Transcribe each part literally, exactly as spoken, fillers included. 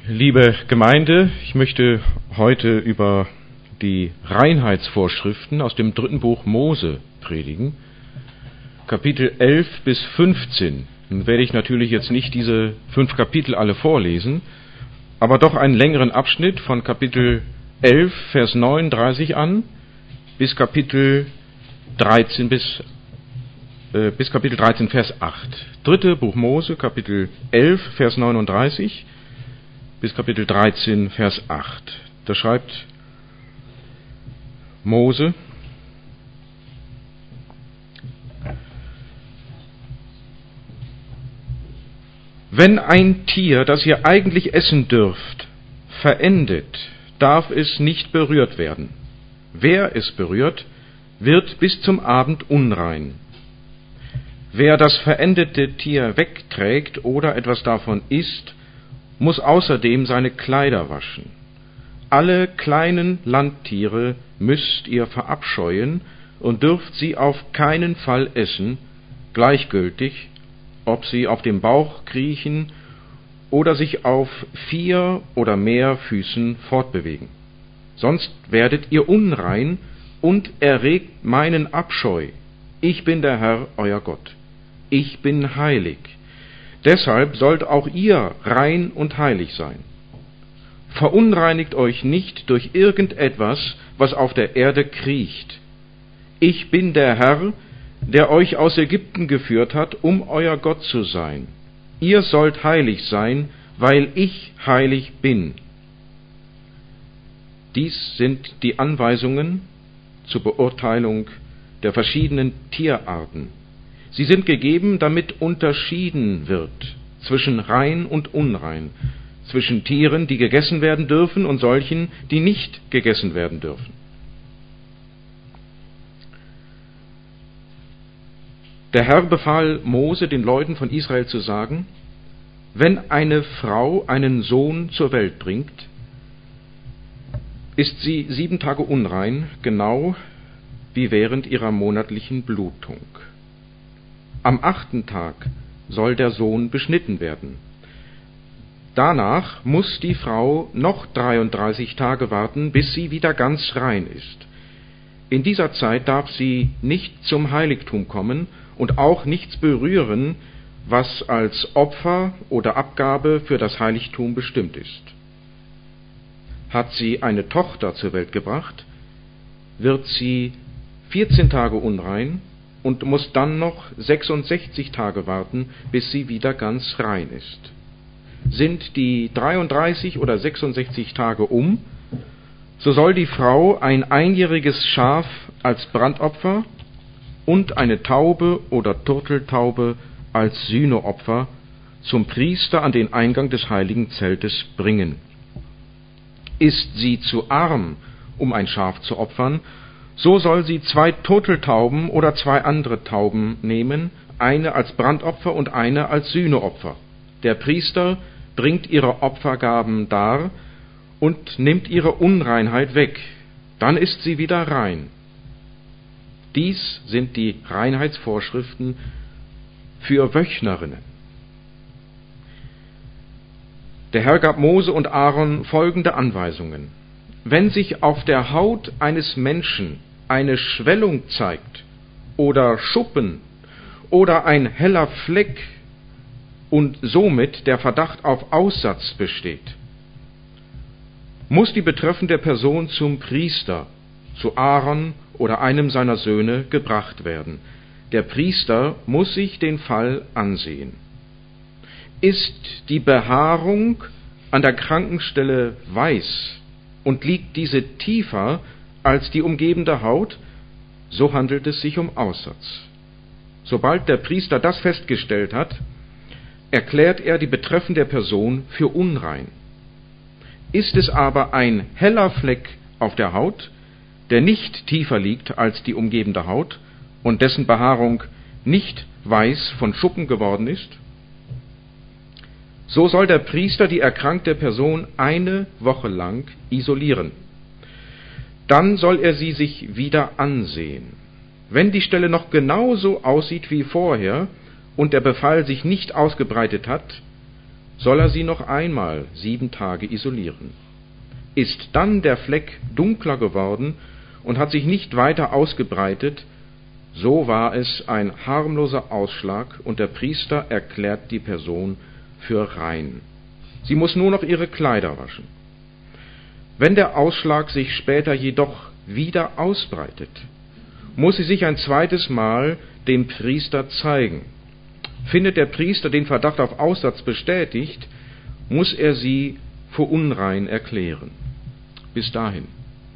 Liebe Gemeinde, ich möchte heute über die Reinheitsvorschriften aus dem dritten Buch Mose predigen, Kapitel elf bis fünfzehn. Nun werde ich natürlich jetzt nicht diese fünf Kapitel alle vorlesen, aber doch einen längeren Abschnitt von Kapitel elf, Vers neununddreißig an, bis Kapitel dreizehn, bis, äh, bis Kapitel dreizehn, Vers acht. Dritte Buch Mose, Kapitel elf, Vers neununddreißig, bis Kapitel dreizehn, Vers acht. Da schreibt Mose: Wenn ein Tier, das ihr eigentlich essen dürft, verendet, darf es nicht berührt werden. Wer es berührt, wird bis zum Abend unrein. Wer das verendete Tier wegträgt oder etwas davon isst, muss außerdem seine Kleider waschen. Alle kleinen Landtiere müsst ihr verabscheuen und dürft sie auf keinen Fall essen, gleichgültig, ob sie auf dem Bauch kriechen oder sich auf vier oder mehr Füßen fortbewegen. Sonst werdet ihr unrein und erregt meinen Abscheu. Ich bin der Herr, euer Gott. Ich bin heilig. Deshalb sollt auch ihr rein und heilig sein. Verunreinigt euch nicht durch irgendetwas, was auf der Erde kriecht. Ich bin der Herr, der euch aus Ägypten geführt hat, um euer Gott zu sein. Ihr sollt heilig sein, weil ich heilig bin. Dies sind die Anweisungen zur Beurteilung der verschiedenen Tierarten. Sie sind gegeben, damit unterschieden wird zwischen rein und unrein, zwischen Tieren, die gegessen werden dürfen, und solchen, die nicht gegessen werden dürfen. Der Herr befahl Mose, den Leuten von Israel zu sagen: Wenn eine Frau einen Sohn zur Welt bringt, ist sie sieben Tage unrein, genau wie während ihrer monatlichen Blutung. Am achten Tag soll der Sohn beschnitten werden. Danach muss die Frau noch dreiunddreißig Tage warten, bis sie wieder ganz rein ist. In dieser Zeit darf sie nicht zum Heiligtum kommen und auch nichts berühren, was als Opfer oder Abgabe für das Heiligtum bestimmt ist. Hat sie eine Tochter zur Welt gebracht, wird sie vierzehn Tage unrein und muss dann noch sechsundsechzig Tage warten, bis sie wieder ganz rein ist. Sind die dreiunddreißig oder sechsundsechzig Tage um, so soll die Frau ein einjähriges Schaf als Brandopfer und eine Taube oder Turteltaube als Sühneopfer zum Priester an den Eingang des heiligen Zeltes bringen. Ist sie zu arm, um ein Schaf zu opfern, so soll sie zwei Turteltauben oder zwei andere Tauben nehmen, eine als Brandopfer und eine als Sühneopfer. Der Priester bringt ihre Opfergaben dar und nimmt ihre Unreinheit weg. Dann ist sie wieder rein. Dies sind die Reinheitsvorschriften für Wöchnerinnen. Der Herr gab Mose und Aaron folgende Anweisungen: Wenn sich auf der Haut eines Menschen eine Schwellung zeigt oder Schuppen oder ein heller Fleck und somit der Verdacht auf Aussatz besteht, muss die betreffende Person zum Priester, zu Aaron oder einem seiner Söhne gebracht werden. Der Priester muss sich den Fall ansehen. Ist die Behaarung an der kranken Stelle weiß und liegt diese tiefer als die umgebende Haut, so handelt es sich um Aussatz. Sobald der Priester das festgestellt hat, erklärt er die betreffende Person für unrein. Ist es aber ein heller Fleck auf der Haut, der nicht tiefer liegt als die umgebende Haut und dessen Behaarung nicht weiß von Schuppen geworden ist, so soll der Priester die erkrankte Person eine Woche lang isolieren. Dann soll er sie sich wieder ansehen. Wenn die Stelle noch genauso aussieht wie vorher und der Befall sich nicht ausgebreitet hat, soll er sie noch einmal sieben Tage isolieren. Ist dann der Fleck dunkler geworden und hat sich nicht weiter ausgebreitet, so war es ein harmloser Ausschlag und der Priester erklärt die Person für rein. Sie muss nur noch ihre Kleider waschen. Wenn der Ausschlag sich später jedoch wieder ausbreitet, muss sie sich ein zweites Mal dem Priester zeigen. Findet der Priester den Verdacht auf Aussatz bestätigt, muss er sie für unrein erklären. Bis dahin.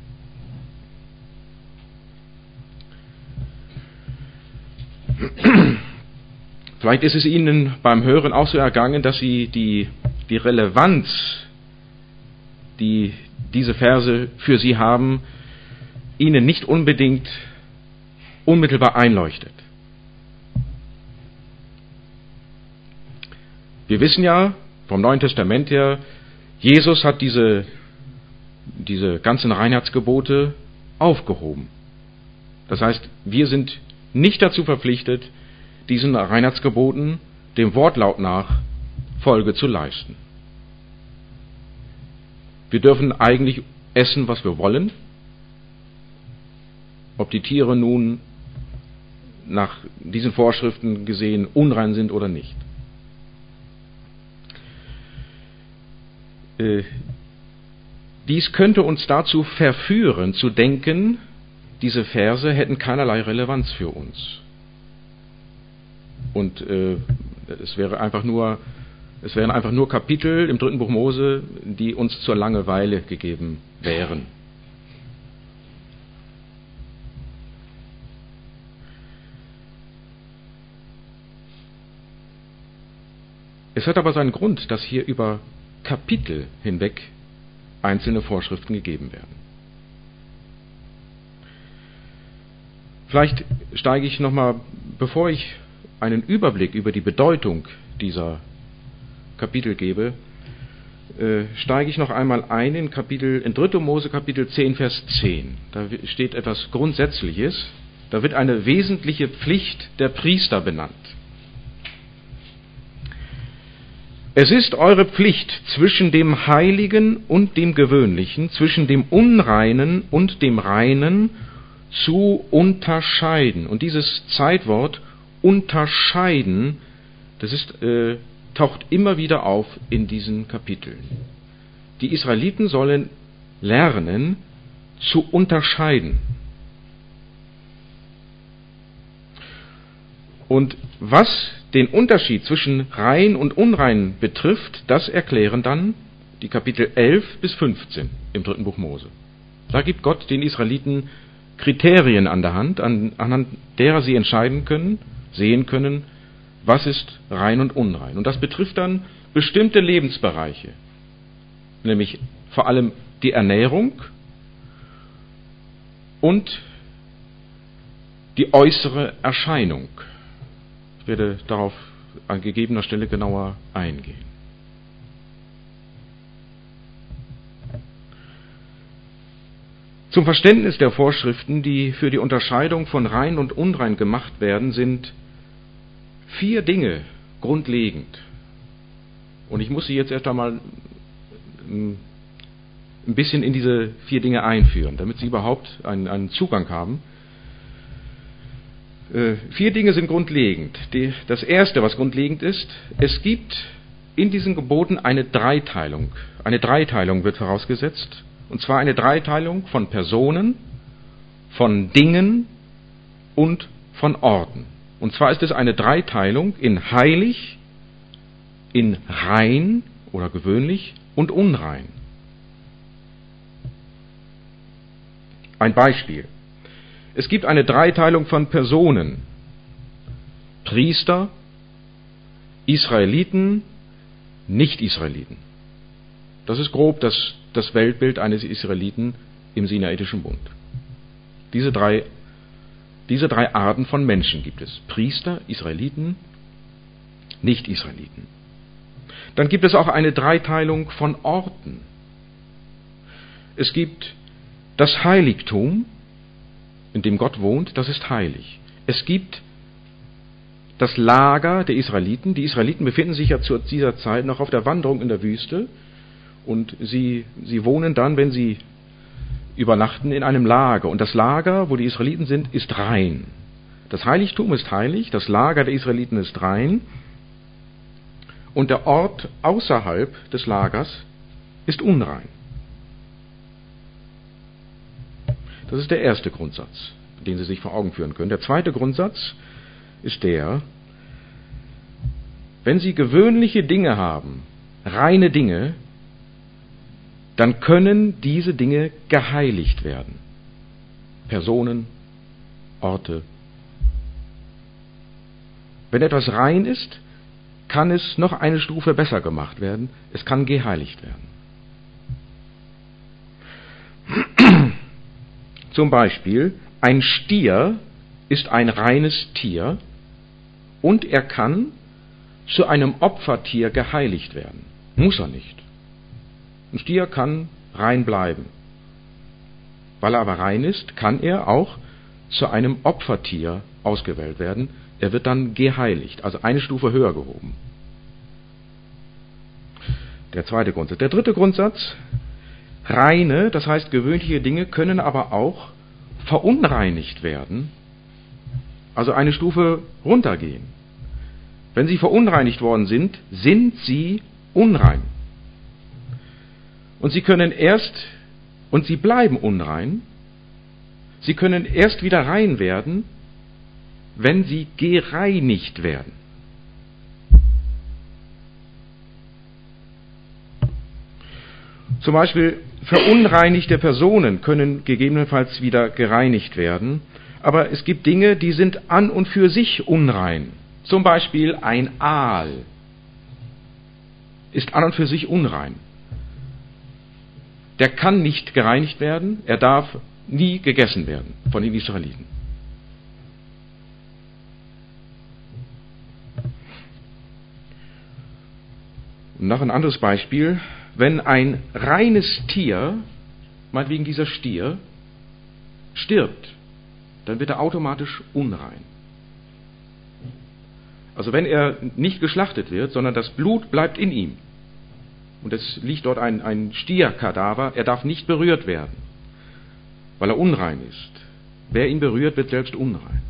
Vielleicht ist es Ihnen beim Hören auch so ergangen, dass Sie die, die Relevanz, die diese Verse für Sie haben, Ihnen nicht unbedingt unmittelbar einleuchtet. Wir wissen ja vom Neuen Testament her, Jesus hat diese, diese ganzen Reinheitsgebote aufgehoben. Das heißt, wir sind nicht dazu verpflichtet, diesen Reinheitsgeboten dem Wortlaut nach Folge zu leisten. Wir dürfen eigentlich essen, was wir wollen, ob die Tiere nun nach diesen Vorschriften gesehen unrein sind oder nicht. Äh, dies könnte uns dazu verführen, zu denken, diese Verse hätten keinerlei Relevanz für uns. Und äh, es wäre einfach nur, es wären einfach nur Kapitel im dritten Buch Mose, die uns zur Langeweile gegeben wären. Es hat aber seinen Grund, dass hier über Kapitel hinweg einzelne Vorschriften gegeben werden. Vielleicht steige ich nochmal, bevor ich einen Überblick über die Bedeutung dieser Kapitel gebe, äh, steige ich noch einmal ein in Kapitel, in dritte Mose Kapitel zehn, Vers zehn. Da steht etwas Grundsätzliches, da wird eine wesentliche Pflicht der Priester benannt. Es ist eure Pflicht, zwischen dem Heiligen und dem Gewöhnlichen, zwischen dem Unreinen und dem Reinen zu unterscheiden. Und dieses Zeitwort unterscheiden, das ist, äh, taucht immer wieder auf in diesen Kapiteln. Die Israeliten sollen lernen zu unterscheiden. Und was den Unterschied zwischen rein und unrein betrifft, das erklären dann die Kapitel elf bis fünfzehn im dritten Buch Mose. Da gibt Gott den Israeliten Kriterien an der Hand, an, anhand derer sie entscheiden können, sehen können, was ist rein und unrein. Und das betrifft dann bestimmte Lebensbereiche, nämlich vor allem die Ernährung und die äußere Erscheinung. Ich werde darauf an gegebener Stelle genauer eingehen. Zum Verständnis der Vorschriften, die für die Unterscheidung von rein und unrein gemacht werden, sind vier Dinge grundlegend. Und ich muss Sie jetzt erst einmal ein bisschen in diese vier Dinge einführen, damit Sie überhaupt einen, einen Zugang haben. Äh, vier Dinge sind grundlegend. Die, das erste, was grundlegend ist, es gibt in diesen Geboten eine Dreiteilung. Eine Dreiteilung wird vorausgesetzt. Und zwar eine Dreiteilung von Personen, von Dingen und von Orten. Und zwar ist es eine Dreiteilung in heilig, in rein oder gewöhnlich und unrein. Ein Beispiel. Es gibt eine Dreiteilung von Personen. Priester, Israeliten, Nicht-Israeliten. Das ist grob das, das Weltbild eines Israeliten im Sinaitischen Bund. Diese drei, diese drei Arten von Menschen gibt es. Priester, Israeliten, Nicht-Israeliten. Dann gibt es auch eine Dreiteilung von Orten. Es gibt das Heiligtum, in dem Gott wohnt, das ist heilig. Es gibt das Lager der Israeliten. Die Israeliten befinden sich ja zu dieser Zeit noch auf der Wanderung in der Wüste und sie, sie wohnen dann, wenn sie übernachten, in einem Lager. Und das Lager, wo die Israeliten sind, ist rein. Das Heiligtum ist heilig, das Lager der Israeliten ist rein und der Ort außerhalb des Lagers ist unrein. Das ist der erste Grundsatz, den Sie sich vor Augen führen können. Der zweite Grundsatz ist der: Wenn Sie gewöhnliche Dinge haben, reine Dinge, dann können diese Dinge geheiligt werden. Personen, Orte. Wenn etwas rein ist, kann es noch eine Stufe besser gemacht werden. Es kann geheiligt werden. Zum Beispiel, ein Stier ist ein reines Tier und er kann zu einem Opfertier geheiligt werden. Muss er nicht. Ein Stier kann rein bleiben. Weil er aber rein ist, kann er auch zu einem Opfertier ausgewählt werden. Er wird dann geheiligt, also eine Stufe höher gehoben. Der zweite Grundsatz. Der dritte Grundsatz: Reine, das heißt gewöhnliche Dinge, können aber auch verunreinigt werden, also eine Stufe runtergehen. Wenn sie verunreinigt worden sind, sind sie unrein. Und sie können erst, und sie bleiben unrein, sie können erst wieder rein werden, wenn sie gereinigt werden. Zum Beispiel verunreinigte Personen können gegebenenfalls wieder gereinigt werden, aber es gibt Dinge, die sind an und für sich unrein. Zum Beispiel ein Aal ist an und für sich unrein. Der kann nicht gereinigt werden, er darf nie gegessen werden von den Israeliten. Und noch ein anderes Beispiel: Wenn ein reines Tier, meinetwegen dieser Stier, stirbt, dann wird er automatisch unrein. Also wenn er nicht geschlachtet wird, sondern das Blut bleibt in ihm und es liegt dort ein, ein Stierkadaver, er darf nicht berührt werden, weil er unrein ist. Wer ihn berührt, wird selbst unrein.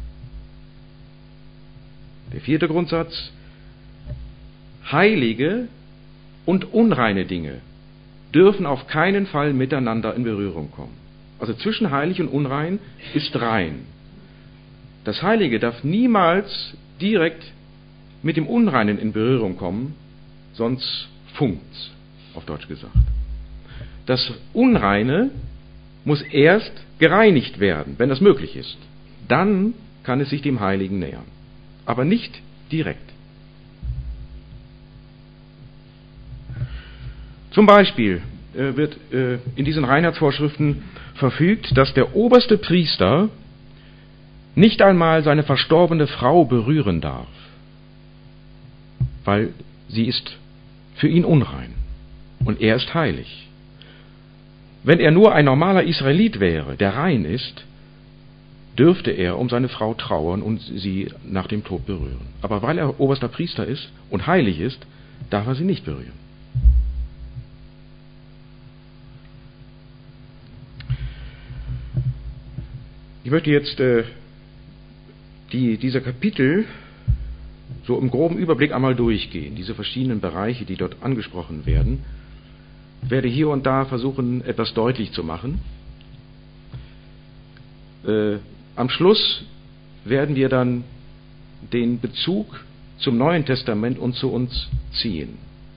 Der vierte Grundsatz: Heilige und unreine Dinge dürfen auf keinen Fall miteinander in Berührung kommen. Also zwischen heilig und unrein ist rein. Das Heilige darf niemals direkt mit dem Unreinen in Berührung kommen, sonst funkt's, auf Deutsch gesagt. Das Unreine muss erst gereinigt werden, wenn das möglich ist. Dann kann es sich dem Heiligen nähern, aber nicht direkt. Zum Beispiel äh, wird äh, in diesen Reinheitsvorschriften verfügt, dass der oberste Priester nicht einmal seine verstorbene Frau berühren darf, weil sie ist für ihn unrein und er ist heilig. Wenn er nur ein normaler Israelit wäre, der rein ist, dürfte er um seine Frau trauern und sie nach dem Tod berühren. Aber weil er oberster Priester ist und heilig ist, darf er sie nicht berühren. Ich möchte jetzt äh, die, diese Kapitel so im groben Überblick einmal durchgehen, diese verschiedenen Bereiche, die dort angesprochen werden. Ich werde hier und da versuchen, etwas deutlich zu machen. Äh, am Schluss werden wir dann den Bezug zum Neuen Testament und zu uns ziehen.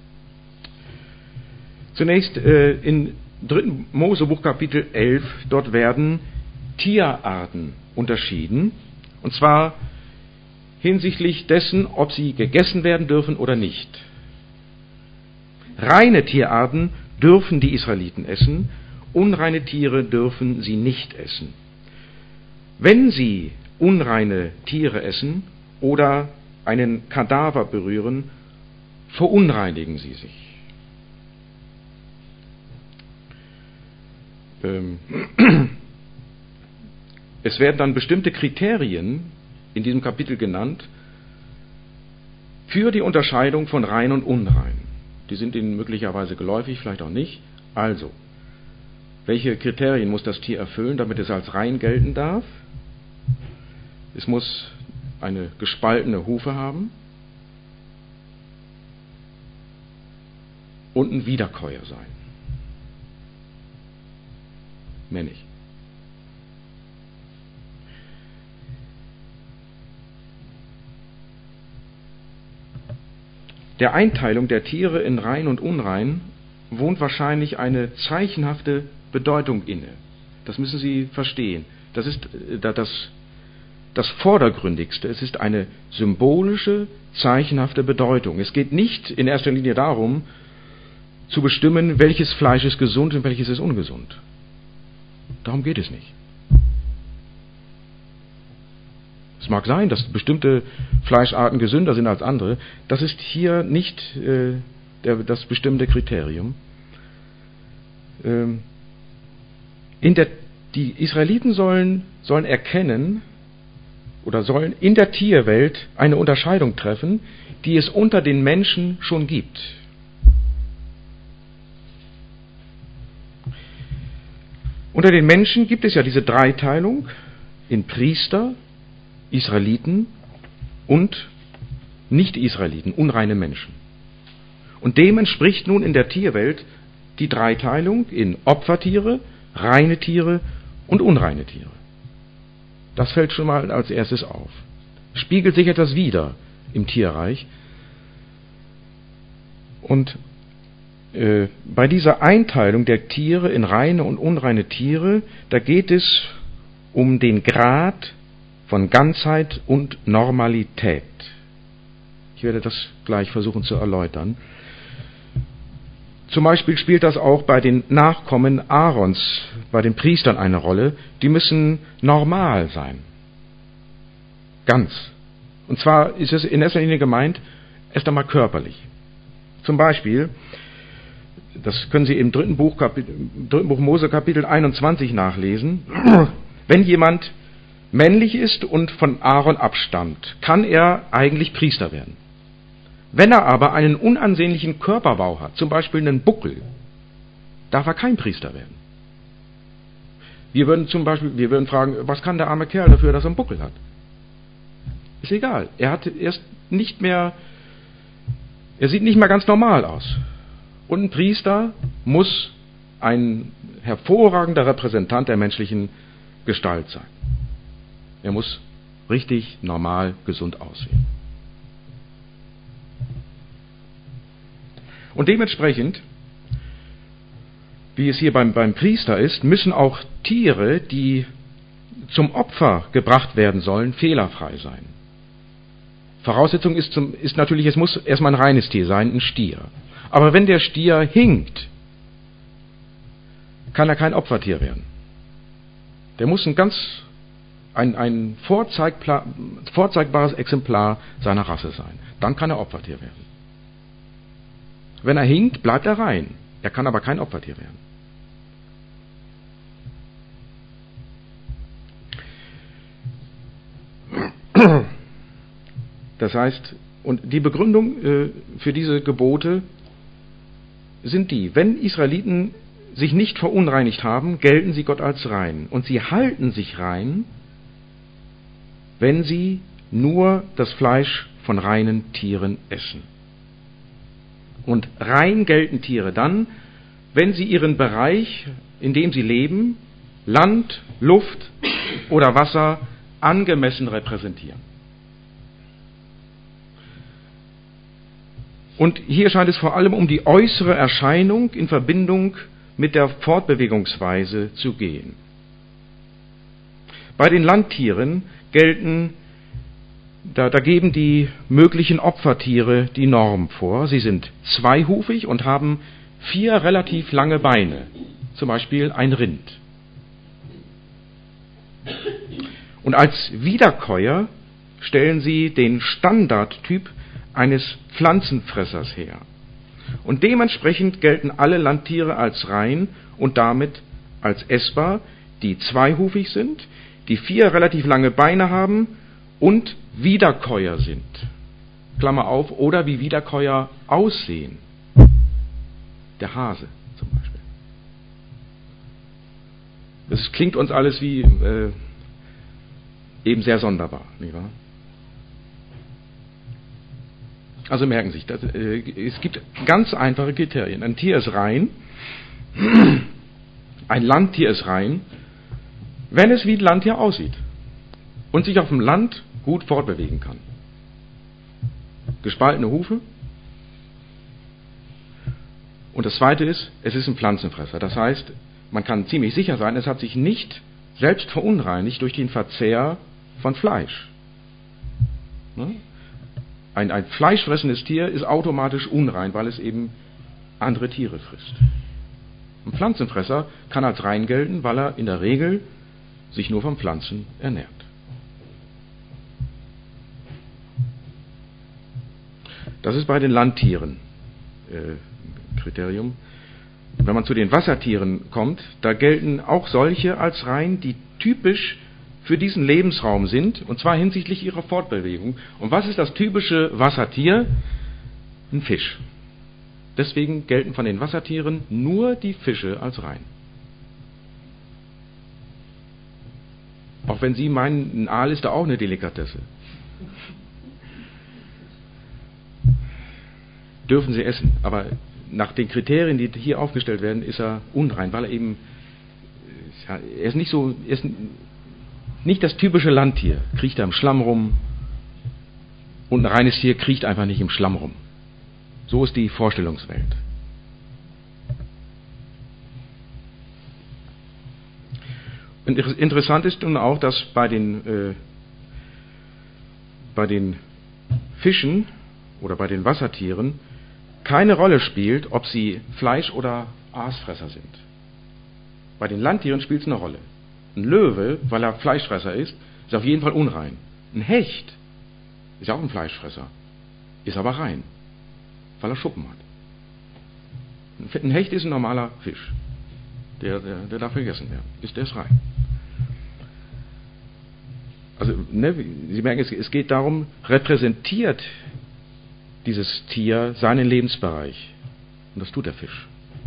Zunächst äh, in dritten Mosebuch Kapitel elf, dort werden Tierarten unterschieden, und zwar hinsichtlich dessen, ob sie gegessen werden dürfen oder nicht. Reine Tierarten dürfen die Israeliten essen, unreine Tiere dürfen sie nicht essen. Wenn sie unreine Tiere essen oder einen Kadaver berühren, verunreinigen sie sich. Ähm, Es werden dann bestimmte Kriterien in diesem Kapitel genannt, für die Unterscheidung von rein und unrein. Die sind Ihnen möglicherweise geläufig, vielleicht auch nicht. Also, welche Kriterien muss das Tier erfüllen, damit es als rein gelten darf? Es muss eine gespaltene Hufe haben und ein Wiederkäuer sein. Mehr nicht. Der Einteilung der Tiere in rein und unrein wohnt wahrscheinlich eine zeichenhafte Bedeutung inne. Das müssen Sie verstehen. Das ist das, das Vordergründigste. Es ist eine symbolische, zeichenhafte Bedeutung. Es geht nicht in erster Linie darum, zu bestimmen, welches Fleisch ist gesund und welches ist ungesund. Darum geht es nicht. Es mag sein, dass bestimmte Fleischarten gesünder sind als andere. Das ist hier nicht äh, der, das bestimmende Kriterium. Ähm, in der, die Israeliten sollen, sollen erkennen oder sollen in der Tierwelt eine Unterscheidung treffen, die es unter den Menschen schon gibt. Unter den Menschen gibt es ja diese Dreiteilung in Priester, Israeliten und Nicht-Israeliten, unreine Menschen. Und dem entspricht nun in der Tierwelt die Dreiteilung in Opfertiere, reine Tiere und unreine Tiere. Das fällt schon mal als erstes auf. Spiegelt sich etwas wider im Tierreich. Und äh, bei dieser Einteilung der Tiere in reine und unreine Tiere, da geht es um den Grad von Ganzheit und Normalität. Ich werde das gleich versuchen zu erläutern. Zum Beispiel spielt das auch bei den Nachkommen Aarons, bei den Priestern eine Rolle. Die müssen normal sein. Ganz. Und zwar ist es in erster Linie gemeint, erst einmal körperlich. Zum Beispiel, das können Sie im dritten Buch, dritten Buch Mose Kapitel einundzwanzig nachlesen, wenn jemand männlich ist und von Aaron abstammt, kann er eigentlich Priester werden. Wenn er aber einen unansehnlichen Körperbau hat, zum Beispiel einen Buckel, darf er kein Priester werden. Wir würden zum Beispiel, wir würden fragen, was kann der arme Kerl dafür, dass er einen Buckel hat? Ist egal. Er hat erst nicht mehr, er sieht nicht mehr ganz normal aus. Und ein Priester muss ein hervorragender Repräsentant der menschlichen Gestalt sein. Er muss richtig, normal, gesund aussehen. Und dementsprechend, wie es hier beim, beim Priester ist, müssen auch Tiere, die zum Opfer gebracht werden sollen, fehlerfrei sein. Voraussetzung ist, zum, ist natürlich, es muss erstmal ein reines Tier sein, ein Stier. Aber wenn der Stier hinkt, kann er kein Opfertier werden. Der muss ein ganz ein, ein vorzeigbares Exemplar seiner Rasse sein. Dann kann er Opfertier werden. Wenn er hinkt, bleibt er rein. Er kann aber kein Opfertier werden. Das heißt, und die Begründung äh, für diese Gebote sind die, wenn Israeliten sich nicht verunreinigt haben, gelten sie Gott als rein. Und sie halten sich rein, wenn sie nur das Fleisch von reinen Tieren essen. Und rein gelten Tiere dann, wenn sie ihren Bereich, in dem sie leben, Land, Luft oder Wasser, angemessen repräsentieren. Und hier scheint es vor allem um die äußere Erscheinung in Verbindung mit der Fortbewegungsweise zu gehen. Bei den Landtieren gelten, da, da geben die möglichen Opfertiere die Norm vor. Sie sind zweihufig und haben vier relativ lange Beine, zum Beispiel ein Rind. Und als Wiederkäuer stellen sie den Standardtyp eines Pflanzenfressers her. Und dementsprechend gelten alle Landtiere als rein und damit als essbar, die zweihufig sind, die vier relativ lange Beine haben und Wiederkäuer sind. Klammer auf, oder wie Wiederkäuer aussehen. Der Hase zum Beispiel. Das klingt uns alles wie äh, eben sehr sonderbar, nicht wahr? Also merken Sie sich, das, äh, es gibt ganz einfache Kriterien. Ein Tier ist rein, ein Landtier ist rein, wenn es wie ein Landtier aussieht und sich auf dem Land gut fortbewegen kann. Gespaltene Hufe. Und das Zweite ist, es ist ein Pflanzenfresser. Das heißt, man kann ziemlich sicher sein, es hat sich nicht selbst verunreinigt durch den Verzehr von Fleisch. Ein, ein fleischfressendes Tier ist automatisch unrein, weil es eben andere Tiere frisst. Ein Pflanzenfresser kann als rein gelten, weil er in der Regel sich nur von Pflanzen ernährt. Das ist bei den Landtieren äh, Kriterium. Wenn man zu den Wassertieren kommt, da gelten auch solche als rein, die typisch für diesen Lebensraum sind, und zwar hinsichtlich ihrer Fortbewegung. Und was ist das typische Wassertier? Ein Fisch. Deswegen gelten von den Wassertieren nur die Fische als rein. Auch wenn Sie meinen, ein Aal ist da auch eine Delikatesse. Dürfen Sie essen, aber nach den Kriterien, die hier aufgestellt werden, ist er unrein, weil er eben, er ist nicht so, er ist nicht das typische Landtier, kriecht er im Schlamm rum, und ein reines Tier kriecht einfach nicht im Schlamm rum. So ist die Vorstellungswelt. Und interessant ist nun auch, dass bei den, äh, bei den Fischen oder bei den Wassertieren keine Rolle spielt, ob sie Fleisch- oder Aasfresser sind. Bei den Landtieren spielt es eine Rolle. Ein Löwe, weil er Fleischfresser ist, ist auf jeden Fall unrein. Ein Hecht ist auch ein Fleischfresser, ist aber rein, weil er Schuppen hat. Ein Hecht ist ein normaler Fisch, der, der, der darf gegessen werden, ist, der ist rein. Also, ne, Sie merken, es, es geht darum, repräsentiert dieses Tier seinen Lebensbereich. Und das tut der Fisch.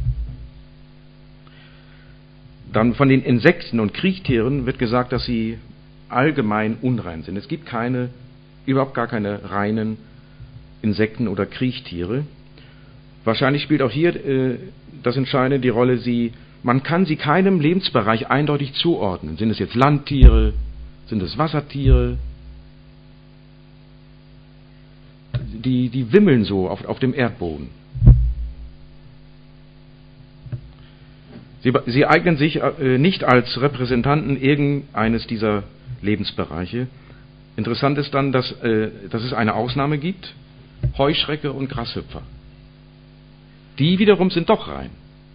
Dann von den Insekten und Kriechtieren wird gesagt, dass sie allgemein unrein sind. Es gibt keine, überhaupt gar keine reinen Insekten oder Kriechtiere. Wahrscheinlich spielt auch hier äh, das Entscheidende die Rolle, sie, man kann sie keinem Lebensbereich eindeutig zuordnen. Sind es jetzt Landtiere? Sind es Wassertiere? Die, die wimmeln so auf, auf dem Erdboden. Sie, sie eignen sich äh, nicht als Repräsentanten irgendeines dieser Lebensbereiche. Interessant ist dann, dass, äh, dass es eine Ausnahme gibt: Heuschrecke und Grashüpfer. Die wiederum sind doch rein.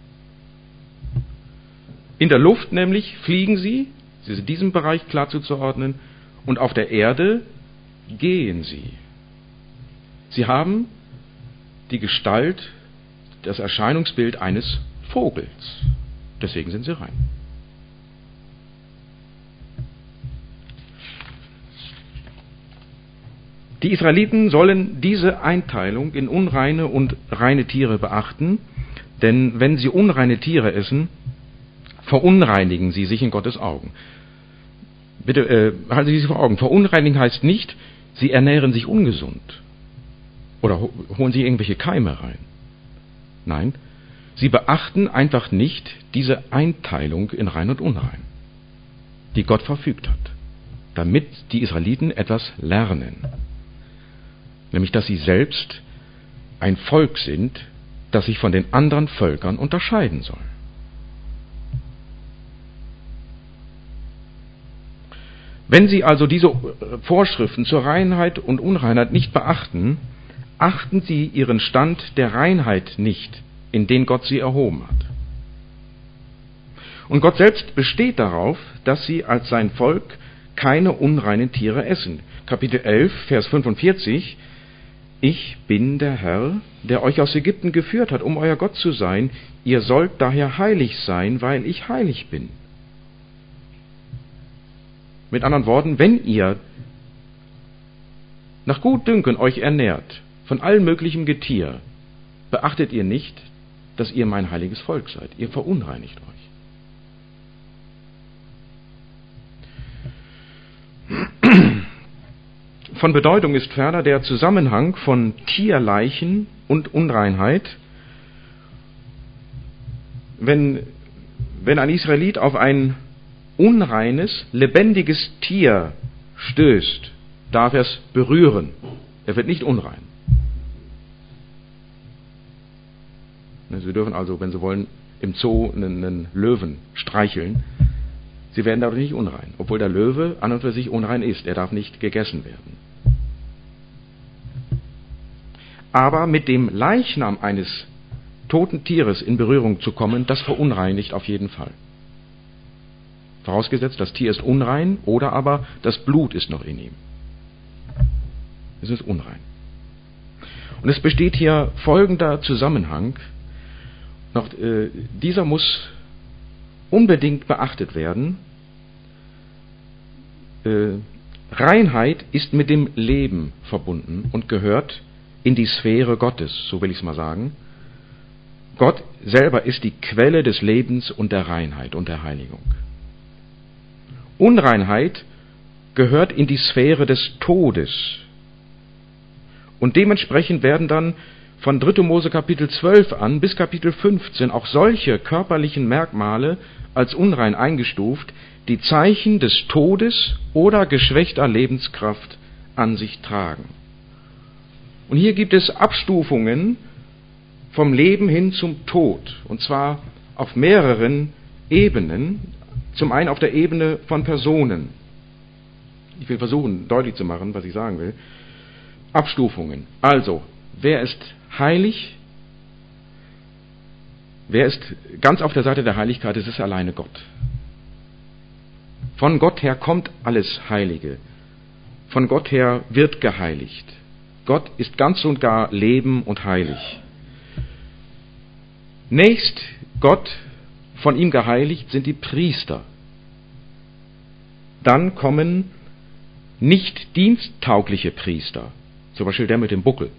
In der Luft nämlich fliegen sie, sie sind diesem Bereich klar zuzuordnen, und auf der Erde gehen sie. Sie haben die Gestalt, das Erscheinungsbild eines Vogels. Deswegen sind sie rein. Die Israeliten sollen diese Einteilung in unreine und reine Tiere beachten, denn wenn sie unreine Tiere essen, verunreinigen sie sich in Gottes Augen. Bitte äh, halten Sie sich vor Augen. Verunreinigen heißt nicht, sie ernähren sich ungesund oder holen sie irgendwelche Keime rein. Nein, sie beachten einfach nicht diese Einteilung in rein und unrein, die Gott verfügt hat, damit die Israeliten etwas lernen. Nämlich, dass sie selbst ein Volk sind, das sich von den anderen Völkern unterscheiden soll. Wenn sie also diese Vorschriften zur Reinheit und Unreinheit nicht beachten, achten sie ihren Stand der Reinheit nicht, in den Gott sie erhoben hat. Und Gott selbst besteht darauf, dass sie als sein Volk keine unreinen Tiere essen. Kapitel elf, Vers fünfundvierzig: Ich bin der Herr, der euch aus Ägypten geführt hat, um euer Gott zu sein. Ihr sollt daher heilig sein, weil ich heilig bin. Mit anderen Worten, wenn ihr nach Gutdünken euch ernährt von allem möglichen Getier, beachtet ihr nicht, dass ihr mein heiliges Volk seid. Ihr verunreinigt euch. Von Bedeutung ist ferner der Zusammenhang von Tierleichen und Unreinheit. Wenn, wenn ein Israelit auf ein unreines, lebendiges Tier stößt, darf er es berühren. Er wird nicht unrein. Sie dürfen also, wenn Sie wollen, im Zoo einen, einen Löwen streicheln. Sie werden dadurch nicht unrein, obwohl der Löwe an und für sich unrein ist. Er darf nicht gegessen werden. Aber mit dem Leichnam eines toten Tieres in Berührung zu kommen, das verunreinigt auf jeden Fall. Vorausgesetzt, das Tier ist unrein oder aber das Blut ist noch in ihm. Es ist unrein. Und es besteht hier folgender Zusammenhang. Noch, äh, dieser muss unbedingt beachtet werden. Äh, Reinheit ist mit dem Leben verbunden und gehört in die Sphäre Gottes, so will ich es mal sagen. Gott selber ist die Quelle des Lebens und der Reinheit und der Heiligung. Unreinheit gehört in die Sphäre des Todes. Und dementsprechend werden dann von dritter Mose Kapitel zwölf an bis Kapitel fünfzehn auch solche körperlichen Merkmale als unrein eingestuft, die Zeichen des Todes oder geschwächter Lebenskraft an sich tragen. Und hier gibt es Abstufungen vom Leben hin zum Tod, und zwar auf mehreren Ebenen. Zum einen auf der Ebene von Personen. Ich will versuchen, deutlich zu machen, was ich sagen will. Abstufungen. Also, wer ist heilig? Wer ist ganz auf der Seite der Heiligkeit? Es ist alleine Gott. Von Gott her kommt alles Heilige. Von Gott her wird geheiligt. Gott ist ganz und gar Leben und heilig. Nächst Gott, von ihm geheiligt, sind die Priester. Dann kommen nicht diensttaugliche Priester, zum Beispiel der mit dem Buckel.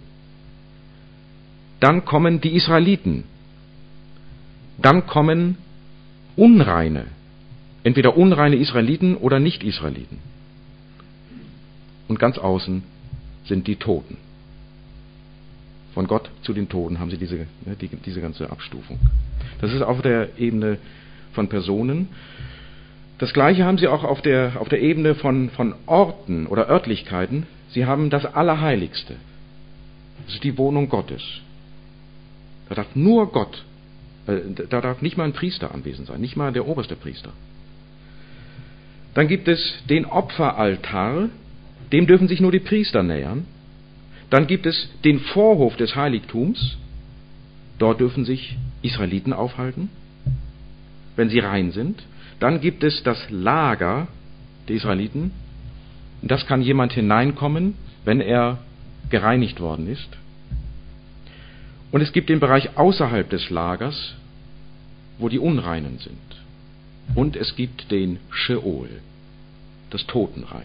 Dann kommen die Israeliten. Dann kommen unreine, entweder unreine Israeliten oder Nicht-Israeliten. Und ganz außen sind die Toten. Von Gott zu den Toten haben sie diese, ne, die, diese ganze Abstufung. Das ist auf der Ebene von Personen. Das Gleiche haben sie auch auf der, auf der Ebene von, von Orten oder Örtlichkeiten. Sie haben das Allerheiligste. Das ist die Wohnung Gottes. Da darf nur Gott, äh, da darf nicht mal ein Priester anwesend sein, nicht mal der oberste Priester. Dann gibt es den Opferaltar, dem dürfen sich nur die Priester nähern. Dann gibt es den Vorhof des Heiligtums, dort dürfen sich Israeliten aufhalten, wenn sie rein sind. Dann gibt es das Lager der Israeliten, in das kann jemand hineinkommen, wenn er gereinigt worden ist. Und es gibt den Bereich außerhalb des Lagers, wo die Unreinen sind. Und es gibt den Scheol, das Totenreich.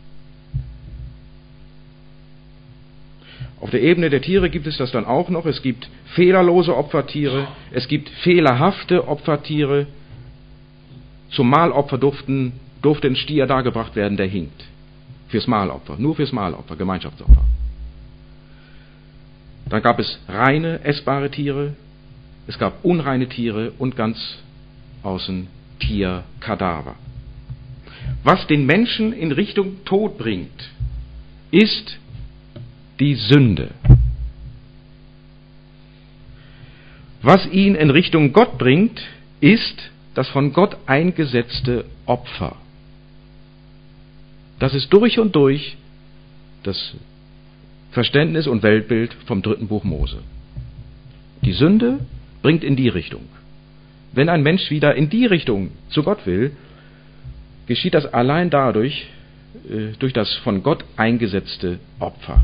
Auf der Ebene der Tiere gibt es das dann auch noch. Es gibt fehlerlose Opfertiere, es gibt fehlerhafte Opfertiere. Zum Mahlopfer durften, durfte ein Stier dargebracht werden, der hinkt. Fürs Mahlopfer, nur fürs Mahlopfer, Gemeinschaftsopfer. Dann gab es reine, essbare Tiere, es gab unreine Tiere und ganz außen Tierkadaver. Was den Menschen in Richtung Tod bringt, ist die Sünde. Was ihn in Richtung Gott bringt, ist das von Gott eingesetzte Opfer. Das ist durch und durch das Verständnis und Weltbild vom dritten Buch Mose. Die Sünde bringt in die Richtung. Wenn ein Mensch wieder in die Richtung zu Gott will, geschieht das allein dadurch, äh, durch das von Gott eingesetzte Opfer.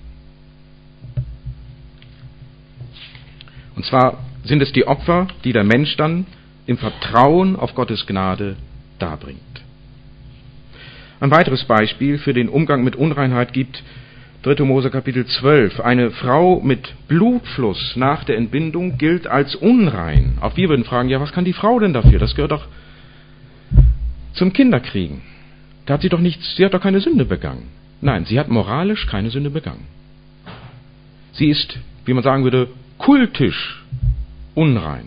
Und zwar sind es die Opfer, die der Mensch dann im Vertrauen auf Gottes Gnade darbringt. Ein weiteres Beispiel für den Umgang mit Unreinheit gibt dritte Mose Kapitel zwölf. Eine Frau mit Blutfluss nach der Entbindung gilt als unrein. Auch wir würden fragen, ja, was kann die Frau denn dafür? Das gehört doch zum Kinderkriegen. Da hat sie doch nichts, sie hat doch keine Sünde begangen. Nein, sie hat moralisch keine Sünde begangen. Sie ist, wie man sagen würde, kultisch unrein.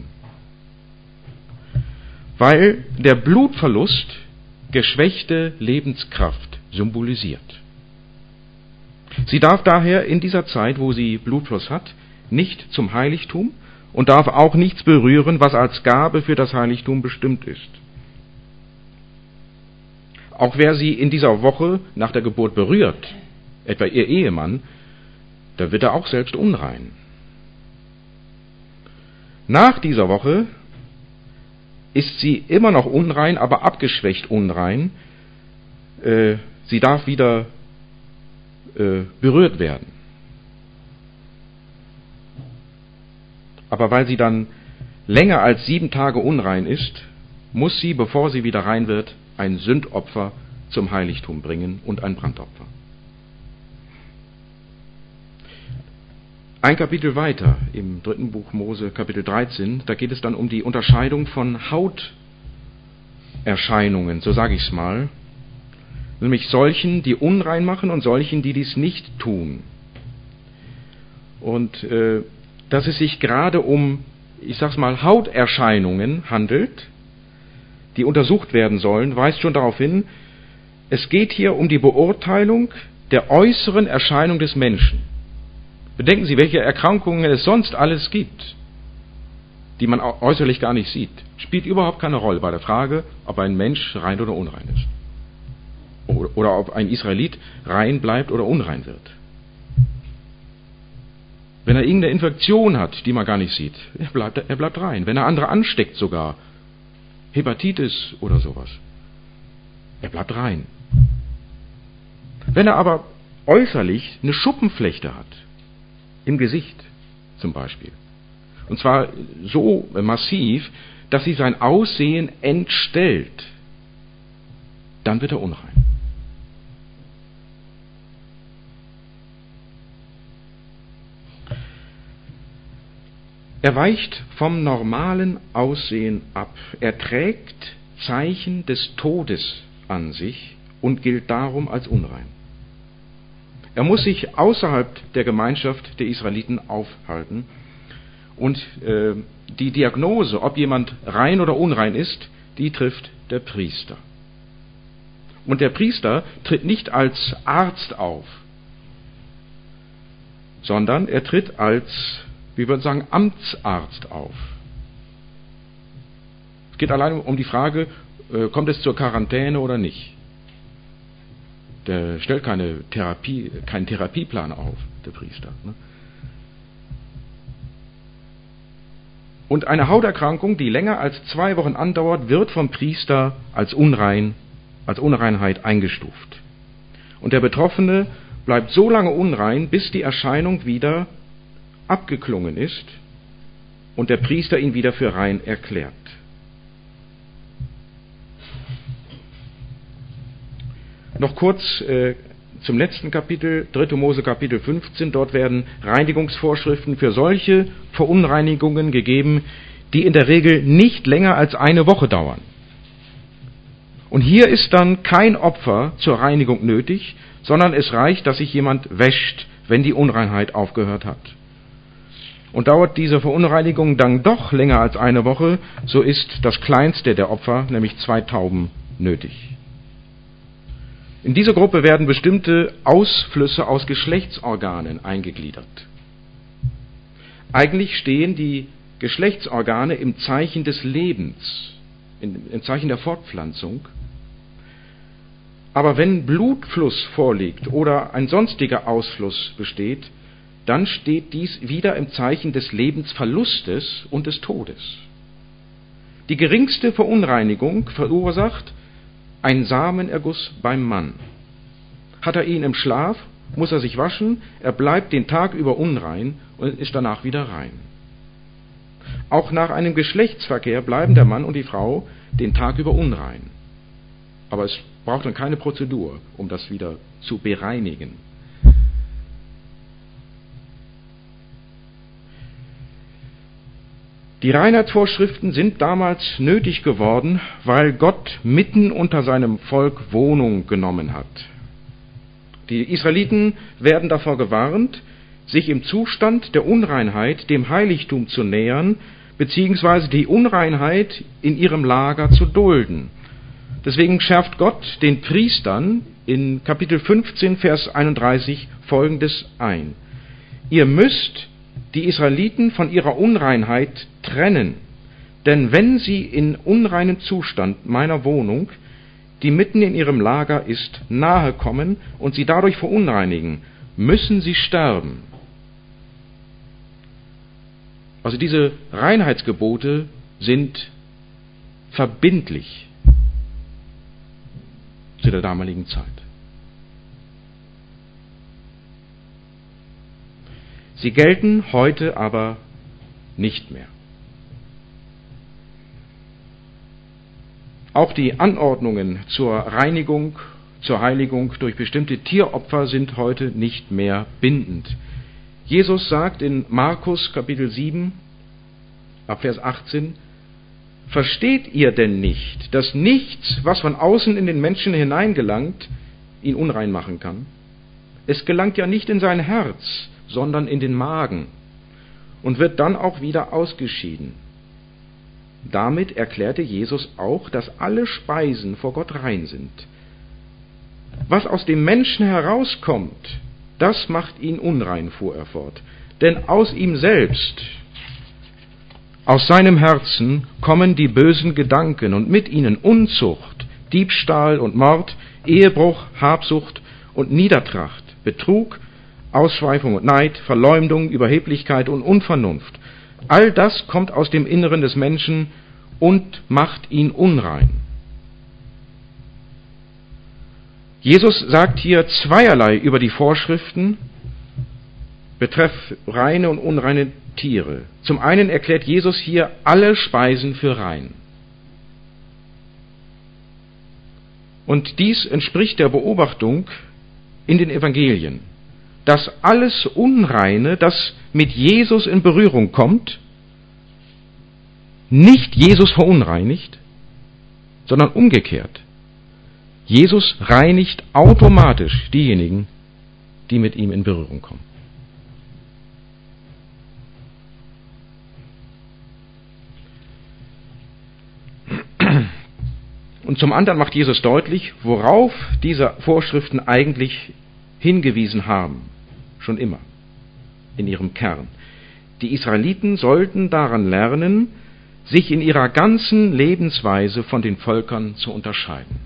Weil der Blutverlust geschwächte Lebenskraft symbolisiert. Sie darf daher in dieser Zeit, wo sie Blutfluss hat, nicht zum Heiligtum und darf auch nichts berühren, was als Gabe für das Heiligtum bestimmt ist. Auch wer sie in dieser Woche nach der Geburt berührt, etwa ihr Ehemann, da wird er auch selbst unrein. Nach dieser Woche ist sie immer noch unrein, aber abgeschwächt unrein. Äh, sie darf wieder äh, berührt werden. Aber weil sie dann länger als sieben Tage unrein ist, muss sie, bevor sie wieder rein wird, ein Sündopfer zum Heiligtum bringen und ein Brandopfer. Ein Kapitel weiter, im dritten Buch Mose, Kapitel dreizehn, da geht es dann um die Unterscheidung von Hauterscheinungen, so sage ich es mal, nämlich solchen, die unrein machen und solchen, die dies nicht tun. Und äh, dass es sich gerade um, ich sag's mal, Hauterscheinungen handelt, die untersucht werden sollen, weist schon darauf hin, es geht hier um die Beurteilung der äußeren Erscheinung des Menschen. Bedenken Sie, welche Erkrankungen es sonst alles gibt, die man äußerlich gar nicht sieht. Spielt überhaupt keine Rolle bei der Frage, ob ein Mensch rein oder unrein ist. Oder, oder ob ein Israelit rein bleibt oder unrein wird. Wenn er irgendeine Infektion hat, die man gar nicht sieht, er bleibt, er bleibt rein. Wenn er andere ansteckt sogar, Hepatitis oder sowas, er bleibt rein. Wenn er aber äußerlich eine Schuppenflechte hat, im Gesicht zum Beispiel, und zwar so massiv, dass sie sein Aussehen entstellt, dann wird er unrein. Er weicht vom normalen Aussehen ab. Er trägt Zeichen des Todes an sich und gilt darum als unrein. Er muss sich außerhalb der Gemeinschaft der Israeliten aufhalten und äh, die Diagnose, ob jemand rein oder unrein ist, die trifft der Priester. Und der Priester tritt nicht als Arzt auf, sondern er tritt als, wie wir sagen, Amtsarzt auf. Es geht allein um die Frage, äh, kommt es zur Quarantäne oder nicht. Der stellt keine Therapie, keinen Therapieplan auf, der Priester. Ne? Und eine Hauterkrankung, die länger als zwei Wochen andauert, wird vom Priester als unrein, als Unreinheit eingestuft. Und der Betroffene bleibt so lange unrein, bis die Erscheinung wieder abgeklungen ist und der Priester ihn wieder für rein erklärt. Noch kurz äh, zum letzten Kapitel, dritte Mose Kapitel fünfzehn. Dort werden Reinigungsvorschriften für solche Verunreinigungen gegeben, die in der Regel nicht länger als eine Woche dauern. Und hier ist dann kein Opfer zur Reinigung nötig, sondern es reicht, dass sich jemand wäscht, wenn die Unreinheit aufgehört hat. Und dauert diese Verunreinigung dann doch länger als eine Woche, so ist das kleinste der Opfer, nämlich zwei Tauben, nötig. In diese Gruppe werden bestimmte Ausflüsse aus Geschlechtsorganen eingegliedert. Eigentlich stehen die Geschlechtsorgane im Zeichen des Lebens, im Zeichen der Fortpflanzung. Aber wenn Blutfluss vorliegt oder ein sonstiger Ausfluss besteht, dann steht dies wieder im Zeichen des Lebensverlustes und des Todes. Die geringste Verunreinigung verursacht ein Samenerguss beim Mann. Hat er ihn im Schlaf, muss er sich waschen, er bleibt den Tag über unrein und ist danach wieder rein. Auch nach einem Geschlechtsverkehr bleiben der Mann und die Frau den Tag über unrein. Aber es braucht dann keine Prozedur, um das wieder zu bereinigen. Die Reinheitsvorschriften sind damals nötig geworden, weil Gott mitten unter seinem Volk Wohnung genommen hat. Die Israeliten werden davor gewarnt, sich im Zustand der Unreinheit dem Heiligtum zu nähern, beziehungsweise die Unreinheit in ihrem Lager zu dulden. Deswegen schärft Gott den Priestern in Kapitel fünfzehn, Vers einunddreißig Folgendes ein: Ihr müsst die Israeliten von ihrer Unreinheit trennen, denn wenn sie in unreinen Zustand meiner Wohnung, die mitten in ihrem Lager ist, nahe kommen und sie dadurch verunreinigen, müssen sie sterben. Also diese Reinheitsgebote sind verbindlich zu der damaligen Zeit. Sie gelten heute aber nicht mehr. Auch die Anordnungen zur Reinigung, zur Heiligung durch bestimmte Tieropfer sind heute nicht mehr bindend. Jesus sagt in Markus Kapitel sieben, ab Vers achtzehn, versteht ihr denn nicht, dass nichts, was von außen in den Menschen hineingelangt, ihn unrein machen kann? Es gelangt ja nicht in sein Herz, sondern in den Magen und wird dann auch wieder ausgeschieden. Damit erklärte Jesus auch, dass alle Speisen vor Gott rein sind. Was aus dem Menschen herauskommt, das macht ihn unrein, fuhr er fort. Denn aus ihm selbst, aus seinem Herzen kommen die bösen Gedanken und mit ihnen Unzucht, Diebstahl und Mord, Ehebruch, Habsucht und Niedertracht, Betrug, Ausschweifung und Neid, Verleumdung, Überheblichkeit und Unvernunft. All das kommt aus dem Inneren des Menschen und macht ihn unrein. Jesus sagt hier zweierlei über die Vorschriften betreff reine und unreine Tiere. Zum einen erklärt Jesus hier alle Speisen für rein. Und dies entspricht der Beobachtung in den Evangelien, dass alles Unreine, das mit Jesus in Berührung kommt, nicht Jesus verunreinigt, sondern umgekehrt. Jesus reinigt automatisch diejenigen, die mit ihm in Berührung kommen. Und zum anderen macht Jesus deutlich, worauf diese Vorschriften eigentlich hingewiesen haben, schon immer, in ihrem Kern. Die Israeliten sollten daran lernen, sich in ihrer ganzen Lebensweise von den Völkern zu unterscheiden.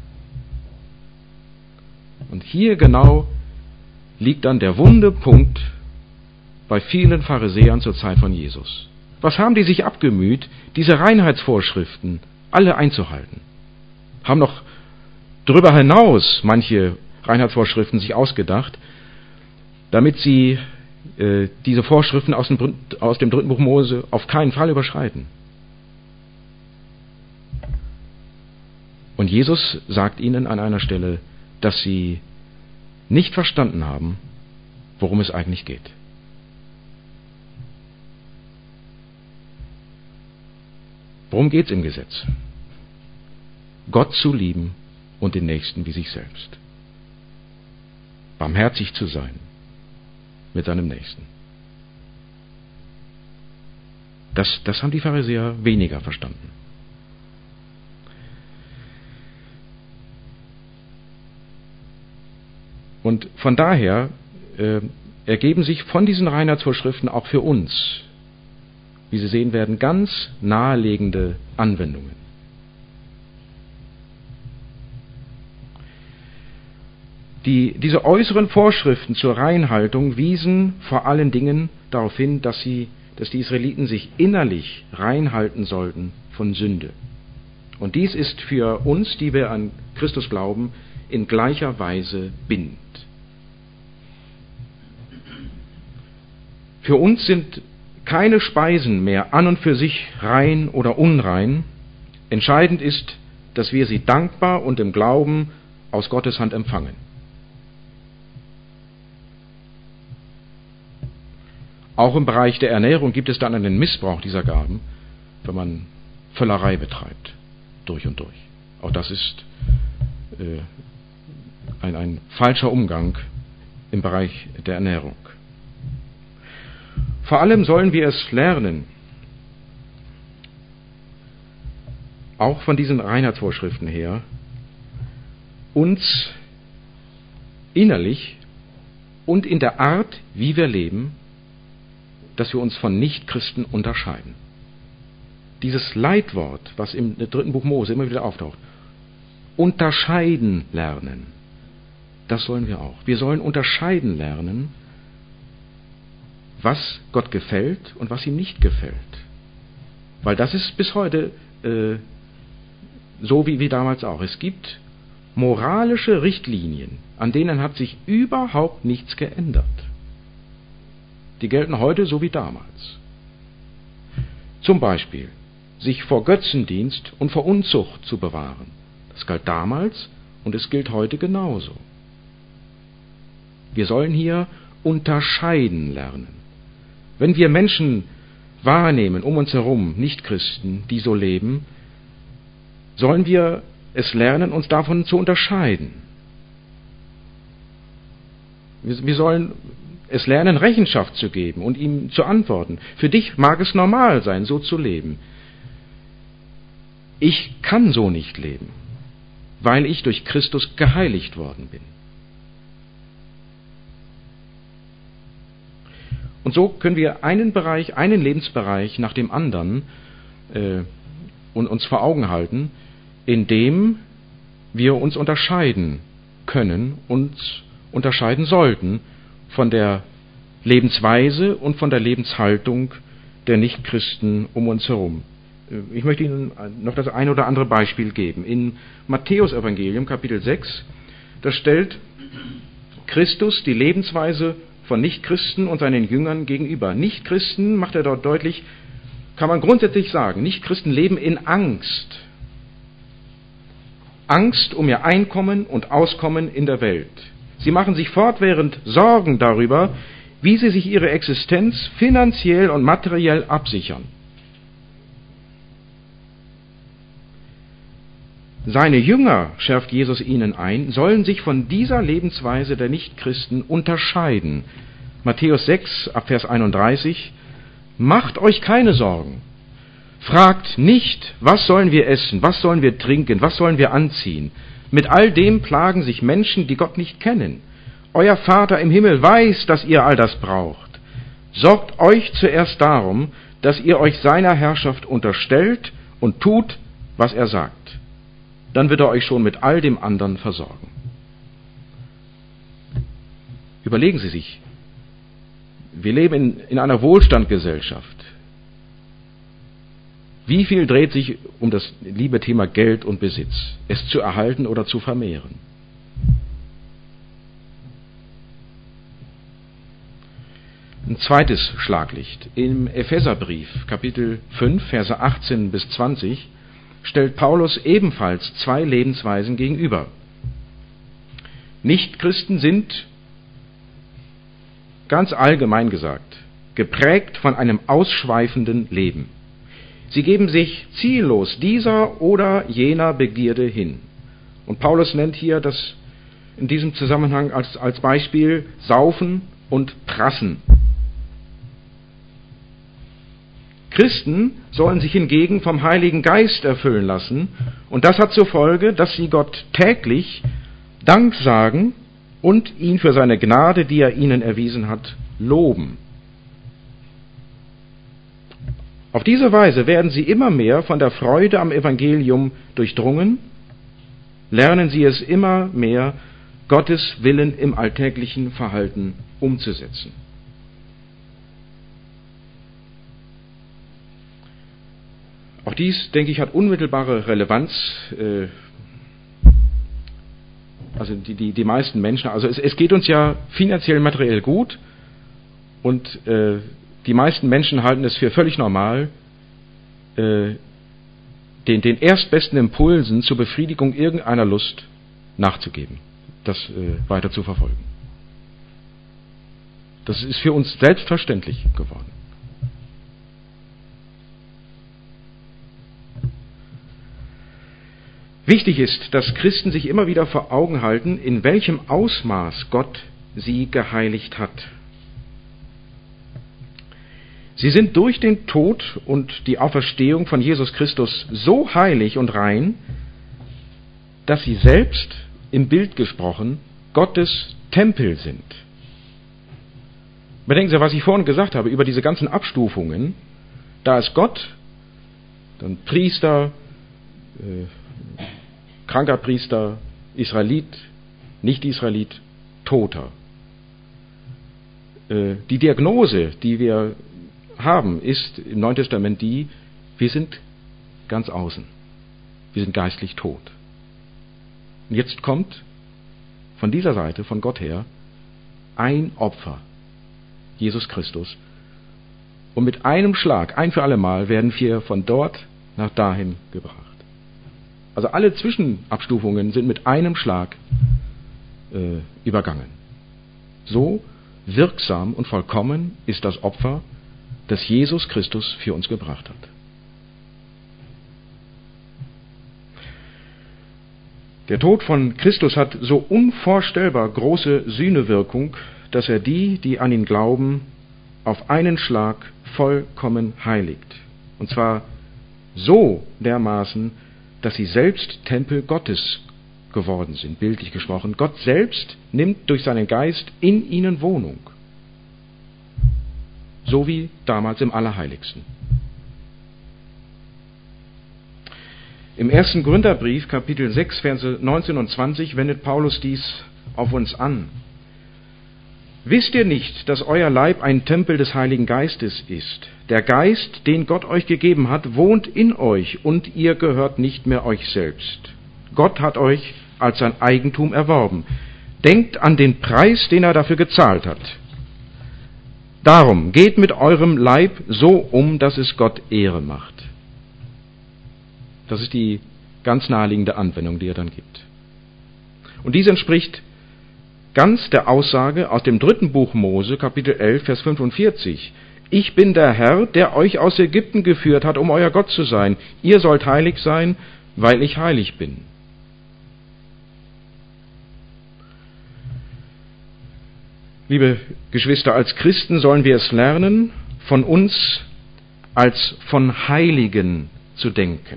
Und hier genau liegt dann der wunde Punkt bei vielen Pharisäern zur Zeit von Jesus. Was haben die sich abgemüht, diese Reinheitsvorschriften alle einzuhalten? Haben noch darüber hinaus manche Reinheitsvorschriften sich ausgedacht, damit sie äh, diese Vorschriften aus dem, aus dem dritten Buch Mose auf keinen Fall überschreiten. Und Jesus sagt ihnen an einer Stelle, dass sie nicht verstanden haben, worum es eigentlich geht. Worum geht es im Gesetz? Gott zu lieben und den Nächsten wie sich selbst. Barmherzig zu sein mit seinem Nächsten. Das, das haben die Pharisäer weniger verstanden. Und von daher äh, ergeben sich von diesen Reinheitsvorschriften auch für uns, wie Sie sehen werden, ganz nahelegende Anwendungen. Die, diese äußeren Vorschriften zur Reinhaltung wiesen vor allen Dingen darauf hin, dass, sie, dass die Israeliten sich innerlich reinhalten sollten von Sünde. Und dies ist für uns, die wir an Christus glauben, in gleicher Weise bindend. Für uns sind keine Speisen mehr an und für sich rein oder unrein. Entscheidend ist, dass wir sie dankbar und im Glauben aus Gottes Hand empfangen. Auch im Bereich der Ernährung gibt es dann einen Missbrauch dieser Gaben. wenn man Völlerei betreibt, durch und durch. Auch das ist äh, ein, ein falscher Umgang im Bereich der Ernährung. Vor allem sollen wir es lernen, auch von diesen Reinheitsvorschriften her, uns innerlich und in der Art, wie wir leben, dass wir uns von Nichtchristen unterscheiden. Dieses Leitwort, was im dritten Buch Mose immer wieder auftaucht, unterscheiden lernen, das sollen wir auch. Wir sollen unterscheiden lernen, was Gott gefällt und was ihm nicht gefällt. Weil das ist bis heute äh, so wie, wie damals auch. Es gibt moralische Richtlinien, an denen hat sich überhaupt nichts geändert. Die gelten heute so wie damals. Zum Beispiel, sich vor Götzendienst und vor Unzucht zu bewahren. Das galt damals und es gilt heute genauso. Wir sollen hier unterscheiden lernen. Wenn wir Menschen wahrnehmen um uns herum, Nichtchristen, die so leben, sollen wir es lernen, uns davon zu unterscheiden. Wir, wir sollen es lernen, Rechenschaft zu geben und ihm zu antworten. Für dich mag es normal sein, so zu leben. Ich kann so nicht leben, weil ich durch Christus geheiligt worden bin. Und so können wir einen Bereich, einen Lebensbereich nach dem anderen äh, und uns vor Augen halten, in dem wir uns unterscheiden können und unterscheiden sollten von der Lebensweise und von der Lebenshaltung der Nichtchristen um uns herum. Ich möchte Ihnen noch das ein oder andere Beispiel geben. In Matthäus Evangelium Kapitel sechs, da stellt Christus die Lebensweise von Nichtchristen und seinen Jüngern gegenüber. Nichtchristen, macht er dort deutlich, kann man grundsätzlich sagen, Nichtchristen leben in Angst. Angst um ihr Einkommen und Auskommen in der Welt. Sie machen sich fortwährend Sorgen darüber, wie sie sich ihre Existenz finanziell und materiell absichern. Seine Jünger, schärft Jesus ihnen ein, sollen sich von dieser Lebensweise der Nichtchristen unterscheiden. Matthäus sechs, ab Vers einunddreißig: Macht euch keine Sorgen. Fragt nicht, was sollen wir essen, was sollen wir trinken, was sollen wir anziehen. Mit all dem plagen sich Menschen, die Gott nicht kennen. Euer Vater im Himmel weiß, dass ihr all das braucht. Sorgt euch zuerst darum, dass ihr euch seiner Herrschaft unterstellt und tut, was er sagt. Dann wird er euch schon mit all dem anderen versorgen. Überlegen Sie sich, wir leben in, in einer Wohlstandsgesellschaft. Wie viel dreht sich um das liebe Thema Geld und Besitz, es zu erhalten oder zu vermehren? Ein zweites Schlaglicht. Im Epheserbrief, Kapitel fünf, Verse achtzehn bis zwanzig, stellt Paulus ebenfalls zwei Lebensweisen gegenüber. Nichtchristen sind, ganz allgemein gesagt, geprägt von einem ausschweifenden Leben. Sie geben sich ziellos dieser oder jener Begierde hin. Und Paulus nennt hier das in diesem Zusammenhang als, als Beispiel Saufen und Prassen. Christen sollen sich hingegen vom Heiligen Geist erfüllen lassen, und das hat zur Folge, dass sie Gott täglich Dank sagen und ihn für seine Gnade, die er ihnen erwiesen hat, loben. Auf diese Weise werden sie immer mehr von der Freude am Evangelium durchdrungen, lernen sie es immer mehr, Gottes Willen im alltäglichen Verhalten umzusetzen. Auch dies, denke ich, hat unmittelbare Relevanz. Äh, also die, die, die meisten Menschen, also es, es geht uns ja finanziell, materiell gut, und äh, die meisten Menschen halten es für völlig normal, äh, den, den erstbesten Impulsen zur Befriedigung irgendeiner Lust nachzugeben, das äh, weiter zu verfolgen. Das ist für uns selbstverständlich geworden. Wichtig ist, dass Christen sich immer wieder vor Augen halten, in welchem Ausmaß Gott sie geheiligt hat. Sie sind durch den Tod und die Auferstehung von Jesus Christus so heilig und rein, dass sie selbst, im Bild gesprochen, Gottes Tempel sind. Bedenken Sie, was ich vorhin gesagt habe über diese ganzen Abstufungen. Da ist Gott, dann Priester, äh, kranker Priester, Israelit, Nicht-Israelit, Toter. Äh, die Diagnose, die wir haben, ist im Neuen Testament die, wir sind ganz außen. Wir sind geistlich tot. Und jetzt kommt von dieser Seite, von Gott her, ein Opfer, Jesus Christus. Und mit einem Schlag, ein für alle Mal, werden wir von dort nach dahin gebracht. Also alle Zwischenabstufungen sind mit einem Schlag äh, übergangen. So wirksam und vollkommen ist das Opfer, das Jesus Christus für uns gebracht hat. Der Tod von Christus hat so unvorstellbar große Sühnewirkung, dass er die, die an ihn glauben, auf einen Schlag vollkommen heiligt. Und zwar so dermaßen, dass sie selbst Tempel Gottes geworden sind, bildlich gesprochen. Gott selbst nimmt durch seinen Geist in ihnen Wohnung. So wie damals im Allerheiligsten. Im ersten Korintherbrief, Kapitel sechs, Verse neunzehn und zwanzig, wendet Paulus dies auf uns an. Wisst ihr nicht, dass euer Leib ein Tempel des Heiligen Geistes ist? Der Geist, den Gott euch gegeben hat, wohnt in euch und ihr gehört nicht mehr euch selbst. Gott hat euch als sein Eigentum erworben. Denkt an den Preis, den er dafür gezahlt hat. Darum geht mit eurem Leib so um, dass es Gott Ehre macht. Das ist die ganz naheliegende Anwendung, die er dann gibt. Und dies entspricht ganz der Aussage aus dem dritten Buch Mose, Kapitel elf, Vers fünfundvierzig. Ich bin der Herr, der euch aus Ägypten geführt hat, um euer Gott zu sein. Ihr sollt heilig sein, weil ich heilig bin. Liebe Geschwister, als Christen sollen wir es lernen, von uns als von Heiligen zu denken.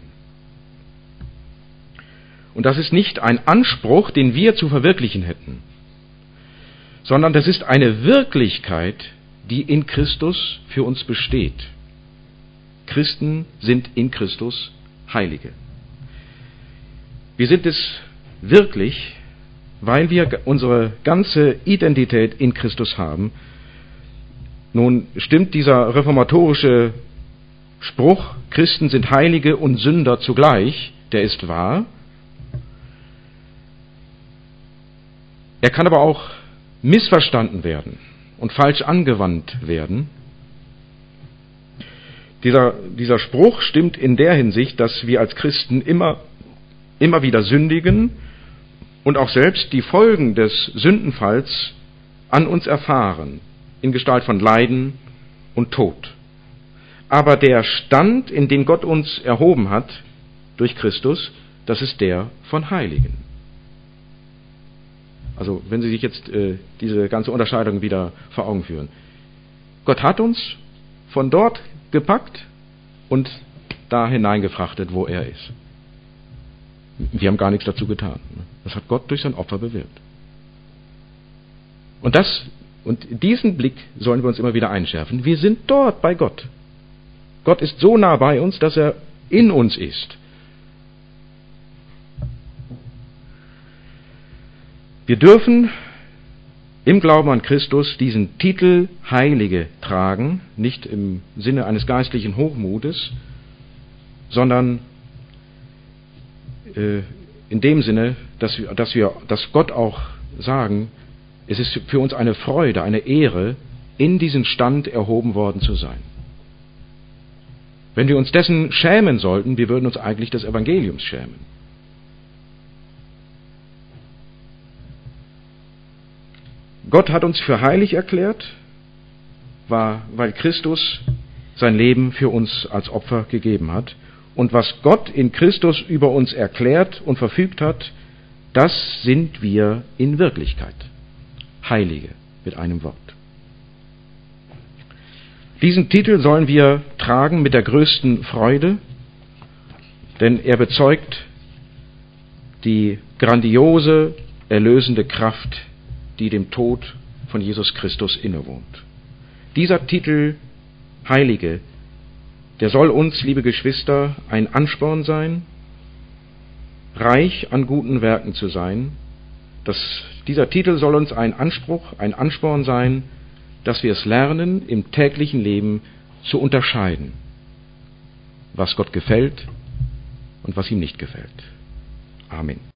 Und das ist nicht ein Anspruch, den wir zu verwirklichen hätten, sondern das ist eine Wirklichkeit, die in Christus für uns besteht. Christen sind in Christus Heilige. Wir sind es wirklich, weil wir unsere ganze Identität in Christus haben. Nun stimmt dieser reformatorische Spruch, Christen sind Heilige und Sünder zugleich, der ist wahr. Er kann aber auch missverstanden werden und falsch angewandt werden. Dieser, dieser Spruch stimmt in der Hinsicht, dass wir als Christen immer, immer wieder sündigen und auch selbst die Folgen des Sündenfalls an uns erfahren, in Gestalt von Leiden und Tod. Aber der Stand, in den Gott uns erhoben hat, durch Christus, das ist der von Heiligen. Also wenn Sie sich jetzt äh, diese ganze Unterscheidung wieder vor Augen führen. Gott hat uns von dort gepackt und da hineingefrachtet, wo er ist. Wir haben gar nichts dazu getan. Das hat Gott durch sein Opfer bewirkt. Und das, und diesen Blick sollen wir uns immer wieder einschärfen. Wir sind dort bei Gott. Gott ist so nah bei uns, dass er in uns ist. Wir dürfen im Glauben an Christus diesen Titel Heilige tragen, nicht im Sinne eines geistlichen Hochmutes, sondern äh, in dem Sinne, dass wir, dass wir, dass Gott auch sagen, es ist für uns eine Freude, eine Ehre, in diesen Stand erhoben worden zu sein. Wenn wir uns dessen schämen sollten, wir würden uns eigentlich des Evangeliums schämen. Gott hat uns für heilig erklärt, war, weil Christus sein Leben für uns als Opfer gegeben hat. Und was Gott in Christus über uns erklärt und verfügt hat, das sind wir in Wirklichkeit. Heilige mit einem Wort. Diesen Titel sollen wir tragen mit der größten Freude, denn er bezeugt die grandiose, erlösende Kraft, die dem Tod von Jesus Christus innewohnt. Dieser Titel, Heilige, der soll uns, liebe Geschwister, ein Ansporn sein, reich an guten Werken zu sein. Das, dieser Titel soll uns ein Anspruch, ein Ansporn sein, dass wir es lernen, im täglichen Leben zu unterscheiden, was Gott gefällt und was ihm nicht gefällt. Amen.